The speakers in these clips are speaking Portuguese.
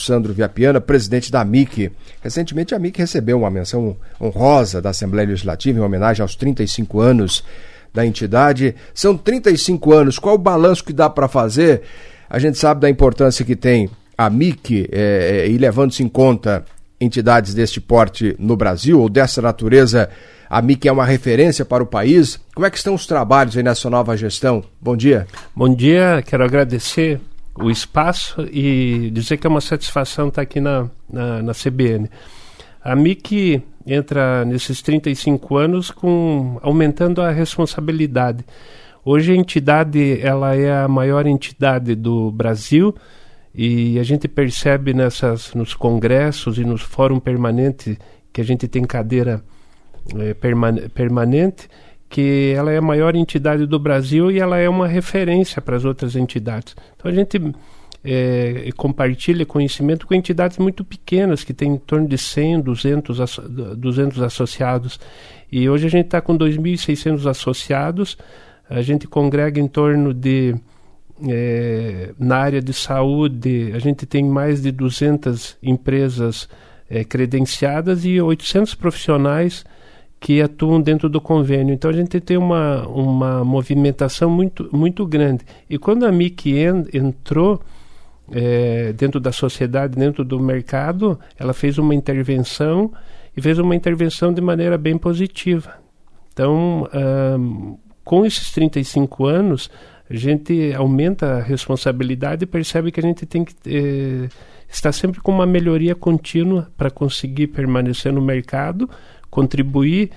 Sandro Viapiana, presidente da AMIC. Recentemente a AMIC recebeu uma menção honrosa da Assembleia Legislativa em homenagem aos 35 anos da entidade. São 35 anos, qual o balanço que dá para fazer? A gente sabe da importância que tem a AMIC e levando-se em conta entidades deste porte no Brasil ou dessa natureza, a AMIC é uma referência para o país. Como é que estão os trabalhos aí nessa nova gestão? Bom dia. Bom dia, quero agradecer o espaço e dizer que é uma satisfação estar aqui na CBN. A AMIC entra nesses 35 anos aumentando a responsabilidade. Hoje a entidade ela é a maior entidade do Brasil e a gente percebe nos congressos e nos fóruns permanentes que a gente tem cadeira permanente, que ela é a maior entidade do Brasil e ela é uma referência para as outras entidades. Então a gente compartilha conhecimento com entidades muito pequenas, que têm em torno de 100, 200 associados. E hoje a gente está com 2.600 associados, a gente congrega em torno de, na área de saúde, a gente tem mais de 200 empresas credenciadas e 800 profissionais que atuam dentro do convênio. Então a gente tem uma movimentação muito, muito grande. E quando a AMIC entrou dentro da sociedade, dentro do mercado, ela fez uma intervenção e fez uma intervenção de maneira bem positiva. Então, com esses 35 anos, a gente aumenta a responsabilidade e percebe que a gente tem que estar sempre com uma melhoria contínua para conseguir permanecer no mercado, contribuir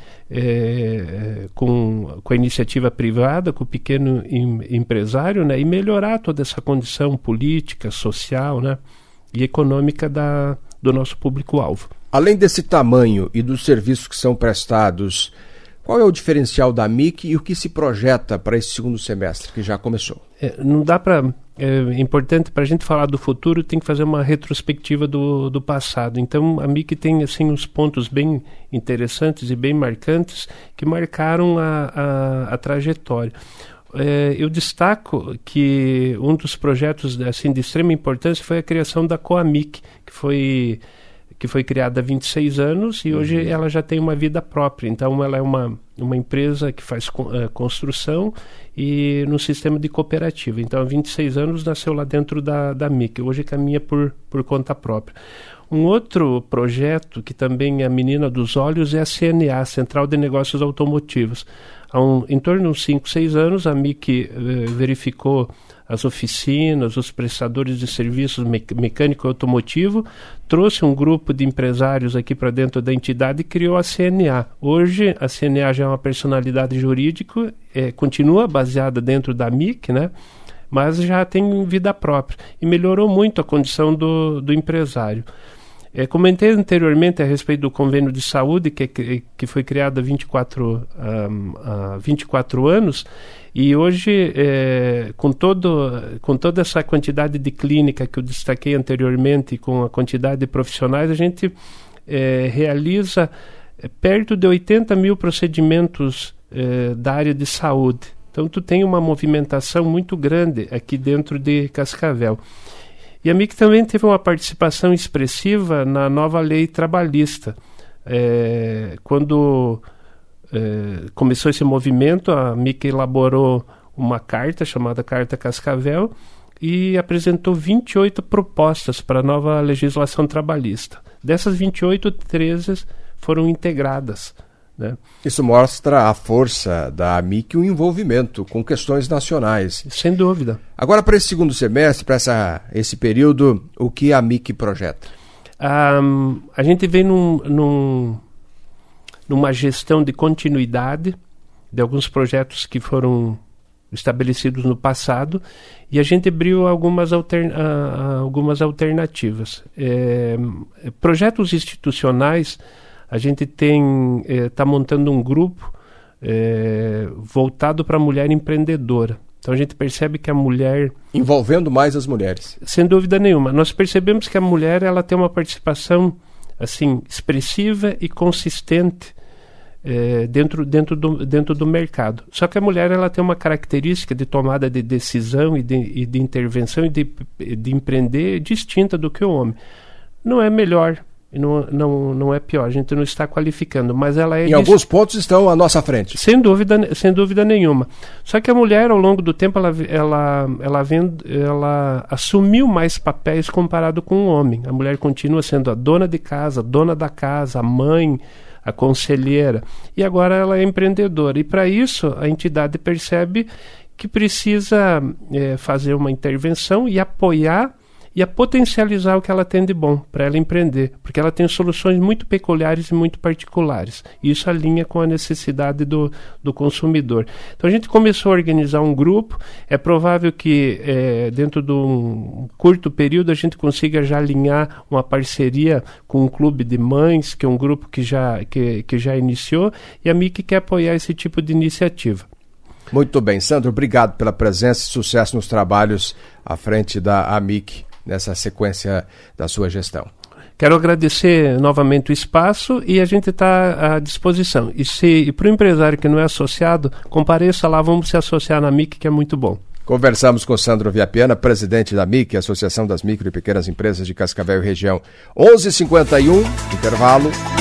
com a iniciativa privada, com o pequeno empresário, né, e melhorar toda essa condição política, social, né, e econômica do nosso público-alvo. Além desse tamanho e dos serviços que são prestados, qual é o diferencial da AMIC e o que se projeta para esse segundo semestre, que já começou? Não dá para... É importante, para a gente falar do futuro, tem que fazer uma retrospectiva do passado. Então, a AMIC tem assim, uns pontos bem interessantes e bem marcantes que marcaram a trajetória. Eu destaco que um dos projetos assim, de extrema importância foi a criação da Coamic, que foi criada há 26 anos e hoje ela já tem uma vida própria. Então ela é uma empresa que faz construção e no sistema de cooperativa. Então há 26 anos nasceu lá dentro da AMIC. Hoje caminha por conta própria. Um outro projeto que também é a menina dos olhos é a CNA, Central de Negócios Automotivos. Em torno de uns 5, 6 anos a AMIC verificou as oficinas, os prestadores de serviços mecânico e automotivo, trouxe um grupo de empresários aqui para dentro da entidade e criou a CNA. Hoje a CNA já é uma personalidade jurídica, continua baseada dentro da AMIC, né? Mas já tem vida própria e melhorou muito a condição do empresário. Comentei anteriormente a respeito do convênio de saúde que foi criado há 24 anos e hoje com toda essa quantidade de clínica que eu destaquei anteriormente, com a quantidade de profissionais, a gente realiza perto de 80 mil procedimentos da área de saúde. Então tu tem uma movimentação muito grande aqui dentro de Cascavel. E a AMIC também teve uma participação expressiva na nova lei trabalhista. Quando começou esse movimento, a AMIC elaborou uma carta chamada Carta Cascavel e apresentou 28 propostas para a nova legislação trabalhista. Dessas 28, 13 foram integradas. Né? Isso mostra a força da AMIC e o envolvimento com questões nacionais. Sem dúvida. Agora, para esse segundo semestre, para esse período, o que a AMIC projeta? A gente vem numa gestão de continuidade de alguns projetos que foram estabelecidos no passado e a gente abriu algumas alternativas. Projetos institucionais, a gente está montando um grupo voltado para a mulher empreendedora. Então a gente percebe que a mulher... Envolvendo mais as mulheres. Sem dúvida nenhuma. Nós percebemos que a mulher ela tem uma participação assim, expressiva e consistente dentro do mercado. Só que a mulher ela tem uma característica de tomada de decisão e de intervenção e de empreender distinta do que o homem. Não é melhor, não é pior, a gente não está qualificando, mas ela é... Em alguns pontos estão à nossa frente. Sem dúvida nenhuma. Só que a mulher, ao longo do tempo, ela assumiu mais papéis comparado com o homem. A mulher continua sendo a dona de casa, dona da casa, a mãe, a conselheira, e agora ela é empreendedora. E para isso, a entidade percebe que precisa fazer uma intervenção e apoiar e a potencializar o que ela tem de bom para ela empreender, porque ela tem soluções muito peculiares e muito particulares. E isso alinha com a necessidade do consumidor. Então a gente começou a organizar um grupo. É provável que dentro de um curto período a gente consiga já alinhar uma parceria com um clube de mães, que é um grupo que já iniciou, e a MIC quer apoiar esse tipo de iniciativa. Muito bem, Sandro, obrigado pela presença e sucesso nos trabalhos à frente da AMIC nessa sequência da sua gestão. Quero agradecer novamente o espaço e a gente está à disposição. E para o empresário que não é associado, compareça lá, vamos se associar na AMIC, que é muito bom. Conversamos com Sandro Viapiana, presidente da AMIC, Associação das Micro e Pequenas Empresas de Cascavel e Região. 11h51, intervalo.